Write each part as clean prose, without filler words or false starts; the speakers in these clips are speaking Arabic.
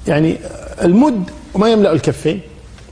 يعني المد ما يملأ الكفين،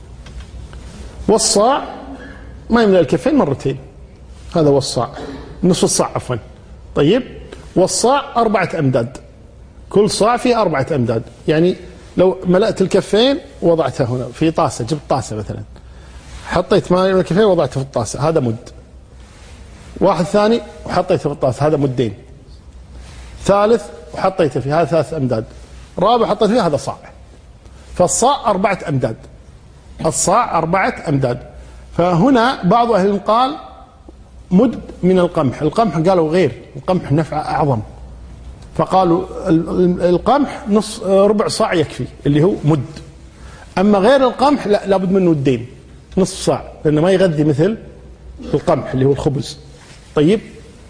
والصاع ما يملأ الكفين مرتين، هذا هو الصاع، نصف الصاع عفوا. طيب، والصاع 4 أمداد، كل صاع فيه 4 أمداد. يعني لو ملأت الكفين وضعتها هنا في طاسة، جبت طاسة مثلا، حطيت ماء من الكفين وضعته في الطاسة، هذا مد. واحد ثاني وحطيته في الطاسة، هذا مدين. ثالث وحطيته فيه، هذا 3 أمداد. رابع حطيت فيه، هذا صاع. فالصاع 4 أمداد، الصاع 4 أمداد. فهنا بعض أهل العلم قال مد من القمح. القمح قالوا غير، القمح نفعه أعظم، فقالوا القمح ربع صاع يكفي اللي هو مد. أما غير القمح لا، لابد منه مدين، نصف صاع، لأنه ما يغذي مثل القمح اللي هو الخبز. طيب،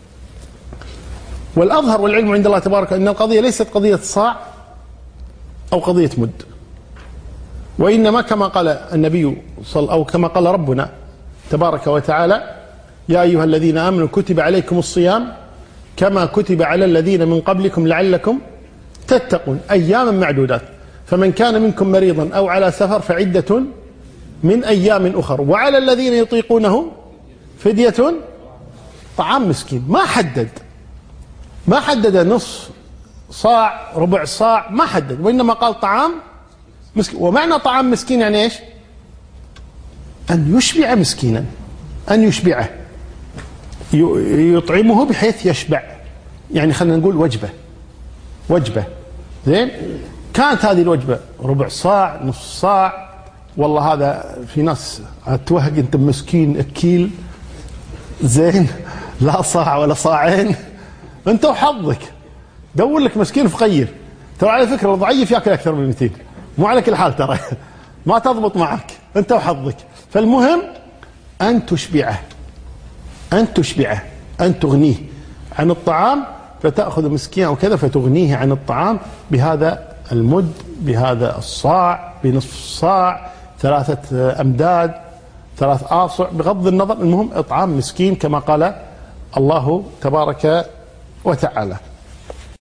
والأظهر والعلم عند الله تبارك أن القضية ليست قضية صاع أو قضية مد، وإنما كما قال النبي أو كما قال ربنا تبارك وتعالى: يا أيها الذين آمنوا كتب عليكم الصيام كما كتب على الذين من قبلكم لعلكم تتقون أياما معدودات، فمن كان منكم مريضا أو على سفر فعدة من أيام أخر، وعلى الذين يطيقونه فدية طعام مسكين. ما حدد نصف صاع، ربع صاع، ما حدد، وإنما قال طعام مسكين. ومعنى طعام مسكين يعني إيش؟ أن يشبع مسكينا، أن يشبعه، يطعمه بحيث يشبع. يعني خلينا نقول وجبة زين. كانت هذه الوجبة ربع صاع، نصف صاع، والله هذا في ناس توهق أنت مسكين أكيل زين، لا صاع ولا صاعين، أنت وحظك، دور لك مسكين فقير. ترى على فكرة الضعيف يأكل أكثر من 200، مو على كل حال، ترى ما تضبط معك، أنت وحظك. فالمهم أن تشبعه، أن تغنيه عن الطعام، فتأخذ مسكين أو كذا فتغنيه عن الطعام بهذا المد، بهذا الصاع، بنصف الصاع، 3 أمداد، 3 آصع، بغض النظر، المهم إطعام مسكين كما قال الله تبارك وتعالى.